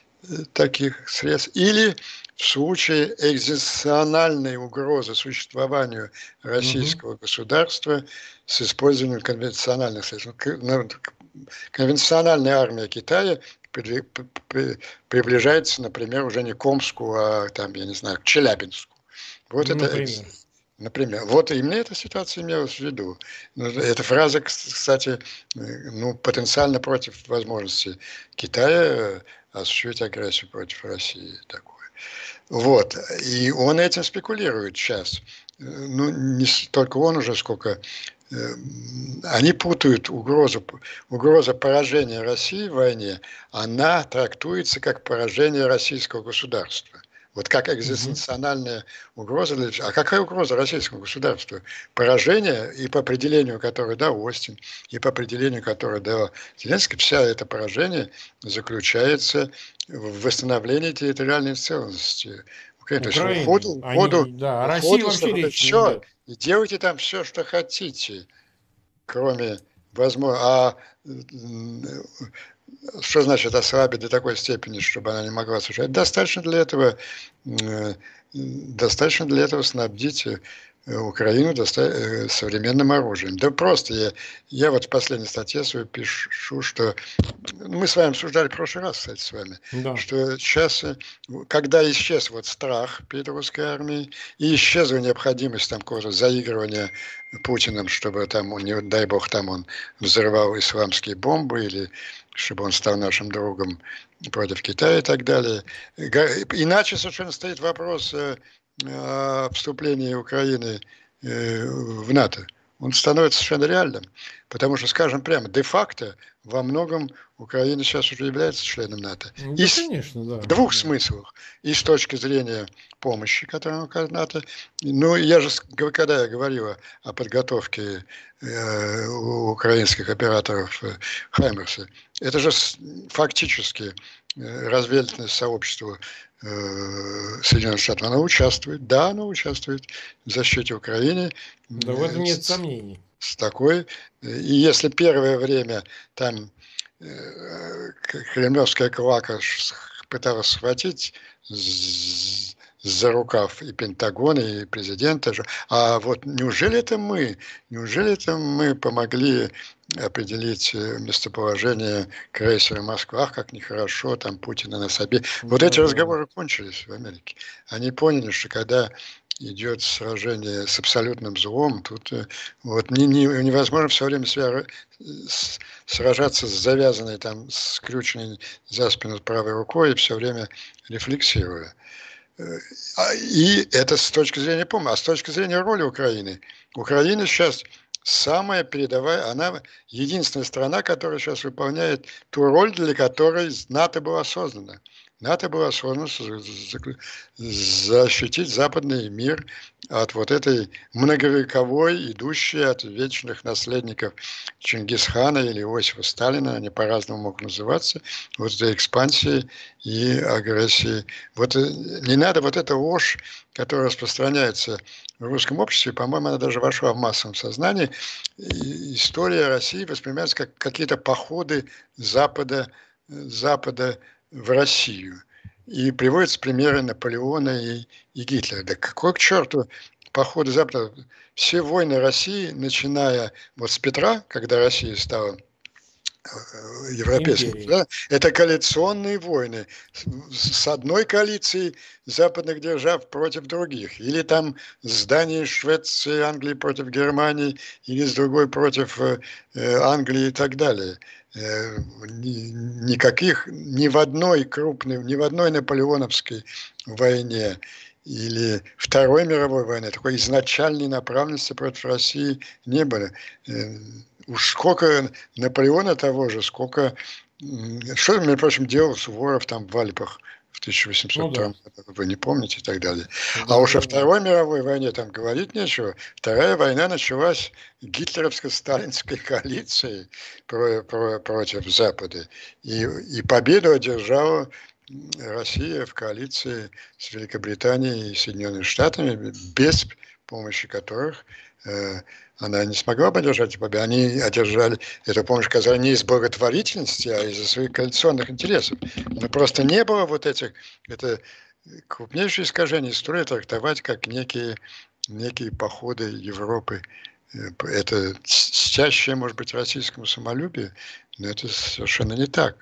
таких средств, или в случае экзистенциальной угрозы существованию российского угу. государства с использованием конвенциональных средств. Конвенциональная армия Китая при, при, приближается, например, уже не к Омску, а там, я не знаю, к Челябинску. Вот ну, это например. Например. Вот именно эта ситуация имелась в виду. Эта фраза, кстати, ну, потенциально против возможности Китая осуществить агрессию против России такую. Вот. И он этим спекулирует сейчас. Ну, не столько он уже, сколько они путают угрозу, угроза поражения России в войне, она трактуется как поражение российского государства. Вот как экзистенциональная угроза. А какая угроза российскому государству? Поражение, и по определению которое дал Остин, и по определению которое дал Зеленский, вся это поражение заключается в восстановлении территориальной целостности Украины. То есть уходу, уходу, Они, да, о России уходу, вообще речи все, не идет. И делайте там все, что хотите, кроме возможно. А что значит ослабить до такой степени, чтобы она не могла существовать? Достаточно для этого, достаточно для этого снабдить Украину доста- современным оружием. Да просто я, я вот в последней статье свою пишу, что мы с вами обсуждали в прошлый раз, кстати, с вами, да. что сейчас, когда исчез вот страх перед русской армией и исчезла необходимость там какого-то заигрывания Путиным, чтобы там, не дай бог, там он взрывал исламские бомбы или чтобы он стал нашим другом против Китая и так далее. Иначе совершенно стоит вопрос о вступлении Украины в НАТО. Он становится совершенно реальным. Потому что, скажем прямо, де-факто во многом Украина сейчас уже является членом НАТО. Да, и конечно, да. В двух да. смыслах. И с точки зрения помощи, которую оказывает НАТО. Ну, я же, когда я говорил о подготовке э, украинских операторов э, Хаймерса, это же фактически э, разведывательное сообщество Соединенных Штатов, она участвует, да, она участвует в защите Украины. Да, в этом нет с, сомнений. С такой, и если первое время там кремлевская клака пыталась схватить за рукав и Пентагон, и президента же, а вот неужели это мы, неужели это мы помогли определить местоположение крейсера Москва, ах, как нехорошо, там Путина на себе. Вот да, эти да. разговоры кончились в Америке. Они поняли, что когда идет сражение с абсолютным злом, тут вот не, не, невозможно все время себя, с, сражаться с завязанной, там, скрюченной за спину правой рукой и все время рефлексируя. И это с точки зрения помощи. А с точки зрения роли Украины. Украина сейчас самая передовая, она единственная страна, которая сейчас выполняет ту роль, для которой НАТО была создана. НАТО было создано защитить западный мир от вот этой многовековой, идущей от вечных наследников Чингисхана или Иосифа Сталина, они по-разному могут называться, вот этой экспансии и агрессии. Вот не надо вот эта ложь, которая распространяется в русском обществе, по-моему, она даже вошла в массовом сознании. И история России воспринимается как какие-то походы Запада, Запада в Россию. И приводятся примеры Наполеона и, и Гитлера. Да какой к черту походы Запада? Все войны России, начиная вот с Петра, когда Россия стала европейским, да, это коалиционные войны с одной коалицией западных держав против других, или там с Данией, Швецией, Англией против Германии, или с другой против э, Англии и так далее. Э, ни, никаких, ни в одной крупной, ни в одной наполеоновской войне или Второй мировой войны такой изначальной направленности против России не было. Уж сколько Наполеона того же, сколько... Что, между прочим, делал Суворов там в Альпах в тысяча восемьсот втором году, ну, да. Вы не помните и так далее. Да, а уж да, о Второй да. мировой войне там говорить нечего. Вторая война началась гитлеровско-сталинской коалицией про, про, против Запада. И, и победу одержала Россия в коалиции с Великобританией и Соединенными Штатами, без помощи которых э, она не смогла бы одержать победу. Они одержали эту помощь, казалось, не из благотворительности, а из-за своих коалиционных интересов. Но просто не было вот этих... Это крупнейшее искажение истории трактовать как некие, некие походы Европы. Это чаще, может быть, российскому самолюбию, но это совершенно не так.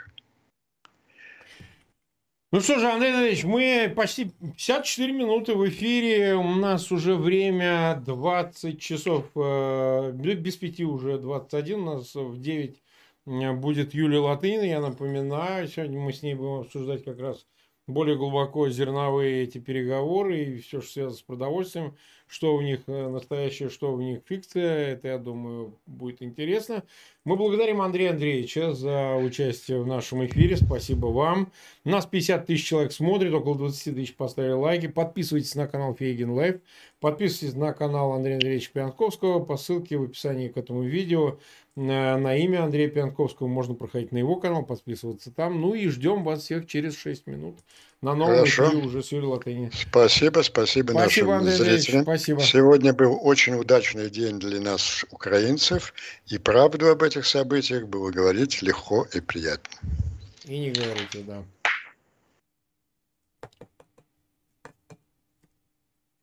Ну что же, Андрей Андреевич, мы почти пятьдесят четыре минуты в эфире. У нас уже время двадцать часов, без пяти уже двадцать один. У нас в девять будет Юлия Латынина, я напоминаю. Сегодня мы с ней будем обсуждать как раз более глубоко зерновые эти переговоры и все, что связано с продовольствием. что в них э, настоящее, что в них фикция. Это, я думаю, будет интересно. Мы благодарим Андрея Андреевича за участие в нашем эфире. Спасибо вам. У нас пятьдесят тысяч человек смотрит, около двадцать тысяч поставили лайки. Подписывайтесь на канал Фейгин Лайф. Подписывайтесь на канал Андрея Андреевича Пьянковского по ссылке в описании к этому видео. На, на имя Андрея Пьянковского можно проходить на его канал, подписываться там. Ну и ждем вас всех через шесть минут на новом Хорошо. эфире уже с Юрием Латыни. Спасибо, спасибо, Спасибо, нашим Андрей Андреевич, зрителям. спасибо. Сегодня был очень удачный день для нас, украинцев, и правду об этих событиях было говорить легко и приятно. И не говорите, да.